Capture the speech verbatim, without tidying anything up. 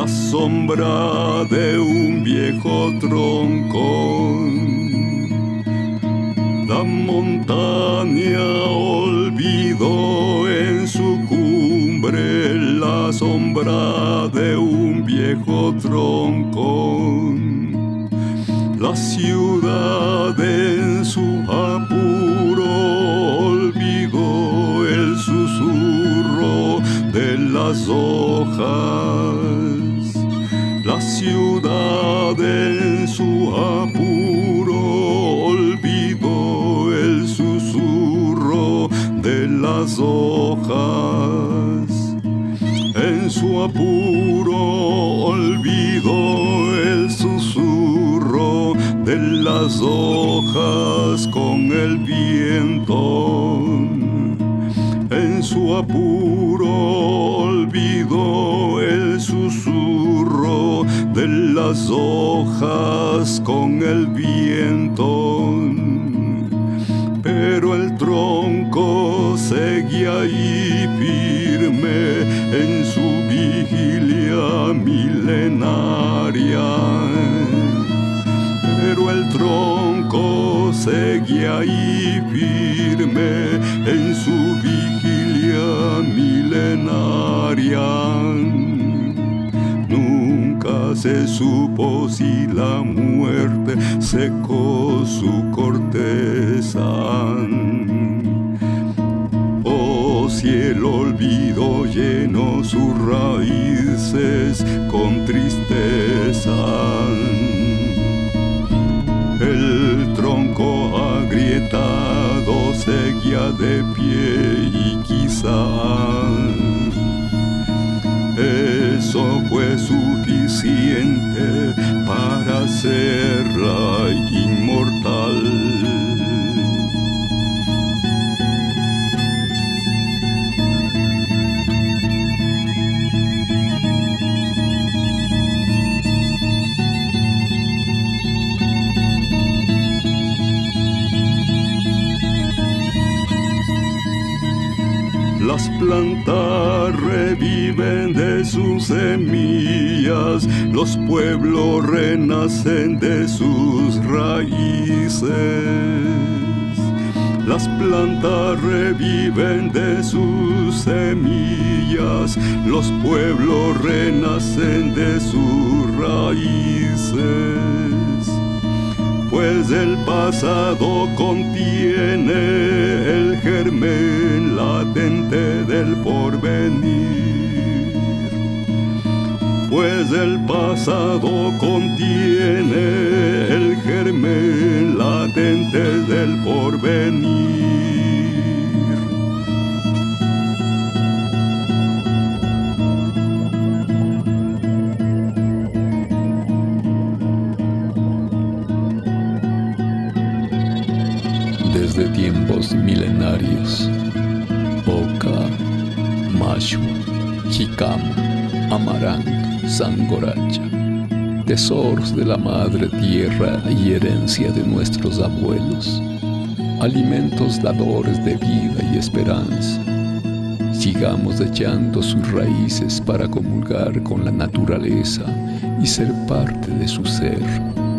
la sombra de un viejo tronco. La montaña olvidó en su cumbre la sombra de un viejo tronco. La ciudad en su apuro olvidó el susurro de las hojas. La ciudad en su apuro olvidó el susurro de las hojas. En su apuro olvidó el susurro de las hojas con el viento. En su apuro olvidó el susurro de las hojas con el viento. Pero el tronco seguía ahí firme en su vigilia milenaria. Pero el tronco seguía ahí firme en su vigilia milenaria. Nunca se supo si la muerte secó su corteza o si el olvido llenó sus raíces con tristeza. El tronco agrietado seguía de pie y quizá eso fue suficiente para hacerla inmortal. Las plantas reviven de sus semillas, los pueblos renacen de sus raíces. Las plantas reviven de sus semillas, los pueblos renacen de sus raíces. Pues el pasado contiene el germen latente del porvenir. Pues el pasado contiene el germen latente del porvenir. Desde tiempos milenarios, Oca, Machu, Jicama, Amaranto, Sangoracha, tesoros de la madre tierra y herencia de nuestros abuelos, alimentos dadores de vida y esperanza. Sigamos echando sus raíces para comulgar con la naturaleza y ser parte de su ser.